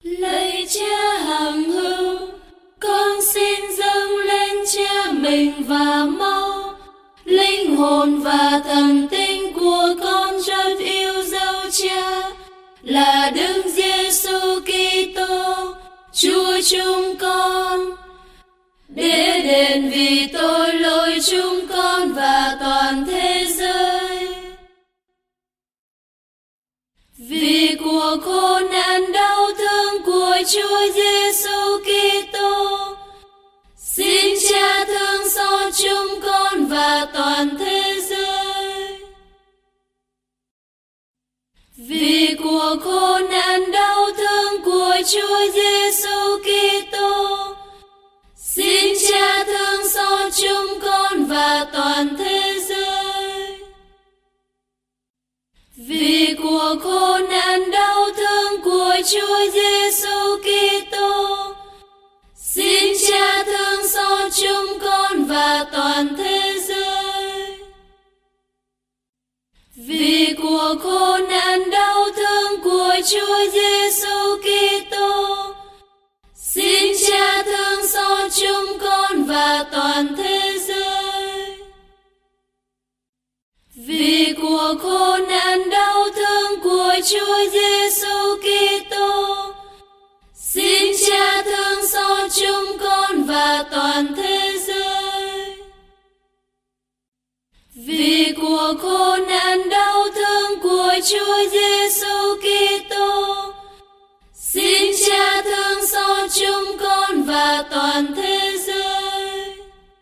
Lạy Cha hằng hữu, con xin dâng lên Cha mình và máu, linh hồn và thần tinh của con rất yêu dấu Cha, là Đức Giêsu Kitô, Chúa chúng con, để đền vì tội lỗi chúng con và toàn thế giới. Vì cuộc khổ nạn đau thương của Chúa Giêsu Kitô, xin Cha thương xót chúng con và toàn thế giới. Vì cuộc khổ nạn đau thương của Chúa Giêsu Kitô, xin Cha thương xót chúng con và toàn thế giới. Vì cuộc khổ nạn đau thương của Chúa Giêsu Kitô, xin Cha thương xót chúng con và toàn thế giới. Vì cuộc khổ nạn đau thương của Chúa Giêsu Kitô, xin Cha thương xót chúng con và toàn thế giới. Vì cuộc khổ nạn đau thương của Chúa Giêsu Kitô, xin Cha thương xót chúng con và toàn thế giới. Vì cuộc khổ nạn đau thương của Chúa Giêsu Kitô, xin Cha thương xót chúng con và toàn thế giới.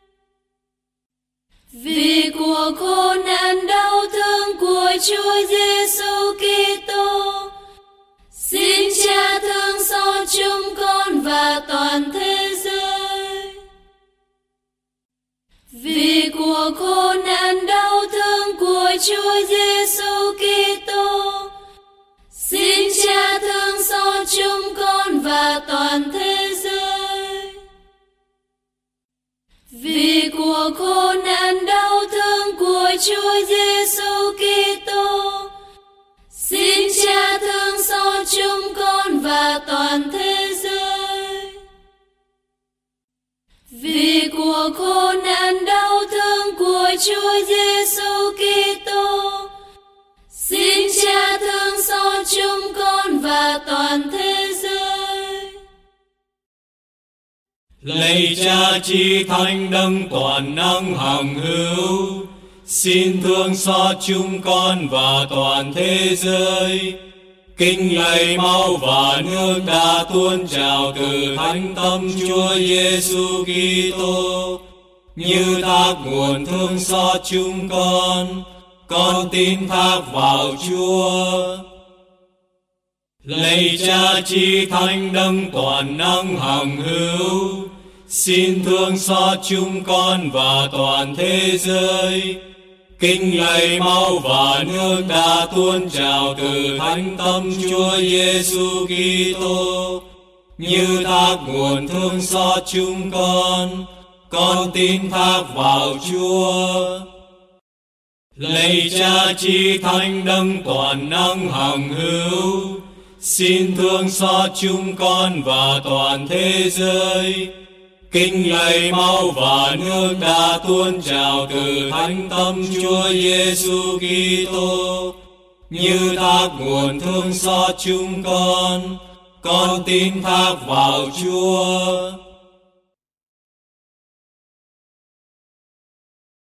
Vì cuộc khổ nạn đau thương của Chúa Giêsu Kitô, xin Cha thương xót chúng con và toàn thế giới. Vì cuộc khổ nạn đau thương của Chúa Giêsu Kitô, xin Cha thương xót chúng con và toàn thế giới. Vì cuộc khổ nạn đau thương của Chúa Giêsu Kitô, xin Cha thương xót chúng con và toàn thế giới. Vì cuộc khổ nạn đau thương của Chúa Giêsu Kitô, xin Cha thương xót chúng con và toàn thế giới. Lạy Cha Chí Thánh Đấng toàn năng hằng hữu, xin thương xót chúng con và toàn thế giới. Kính lạy máu và nước đã tuôn trào từ thánh tâm Chúa Giêsu Kitô, như thác nguồn thương xót chúng con tin thác vào Chúa. Lạy Cha Chí Thánh Đấng toàn năng hằng hữu, xin thương xót chúng con và toàn thế giới. Kính lạy máu và nước đã tuôn trào từ thánh tâm Chúa Giêsu Kitô, như thác nguồn thương xót chúng con tin thác vào Chúa. Lạy Cha Chí Thánh Đấng toàn năng hằng hữu, xin thương xót chúng con và toàn thế giới. Kính lạy máu và nước đã tuôn trào từ thánh tâm Chúa Giêsu Kitô, như thác nguồn thương xót chúng con tin thác vào Chúa.